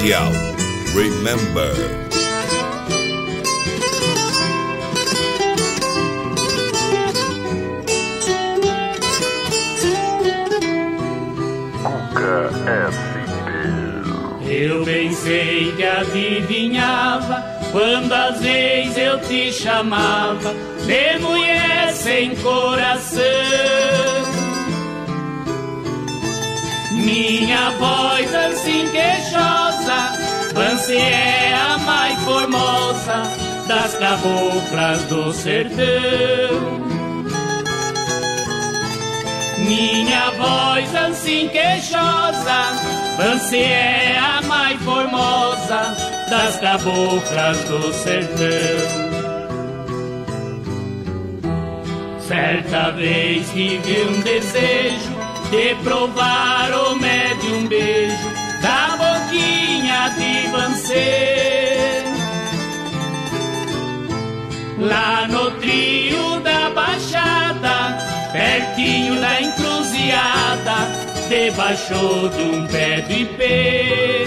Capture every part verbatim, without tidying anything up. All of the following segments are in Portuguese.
especial. Remember. Eu pensei que adivinhava quando às vezes eu te chamava de mulher sem coração. Minha voz assim queixosa, você é a mais formosa das caboclas do sertão. Minha voz assim queixosa, você é a mais formosa das caboclas do sertão. Certa vez tive um desejo de provar o médium beijo da boquinha de você. Lá no trio da Baixada, pertinho da encruzilhada, debaixo de um pé de ipê.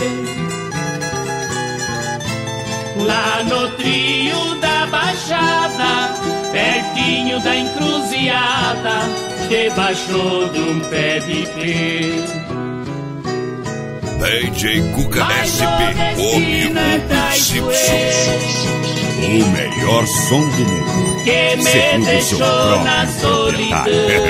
Lá no trio da Baixada, pertinho da encruzilhada, debaixo de um pé de ipê. D J Cuca S P, o Simpsons. O melhor som do mundo, que me deixou na solidão.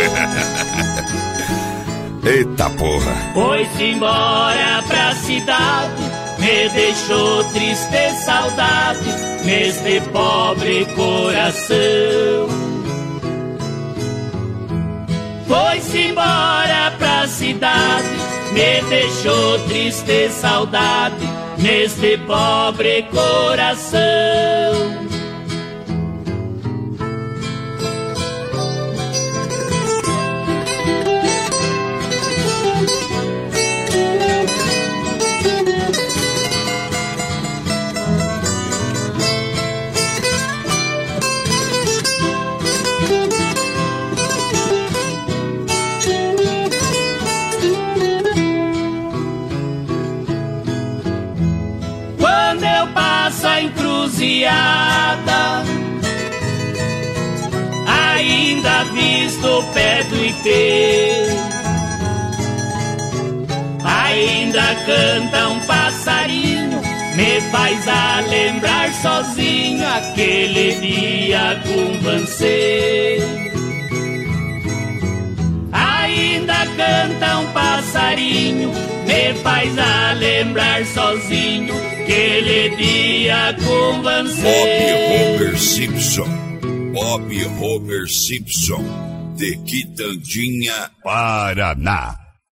Eita porra. Foi-se embora pra cidade, me deixou triste saudade neste pobre coração. Foi-se embora pra cidade, me deixou triste saudade neste pobre coração. Encruzilhada, ainda visto o pé do ipê, ainda canta um passarinho, me faz a lembrar sozinho aquele dia com você. Ainda canta um passarinho, me faz a lembrar sozinho aquele dia com você. Bob Homer Simpson, Bob Homer Simpson, de Quitandinha, Paraná.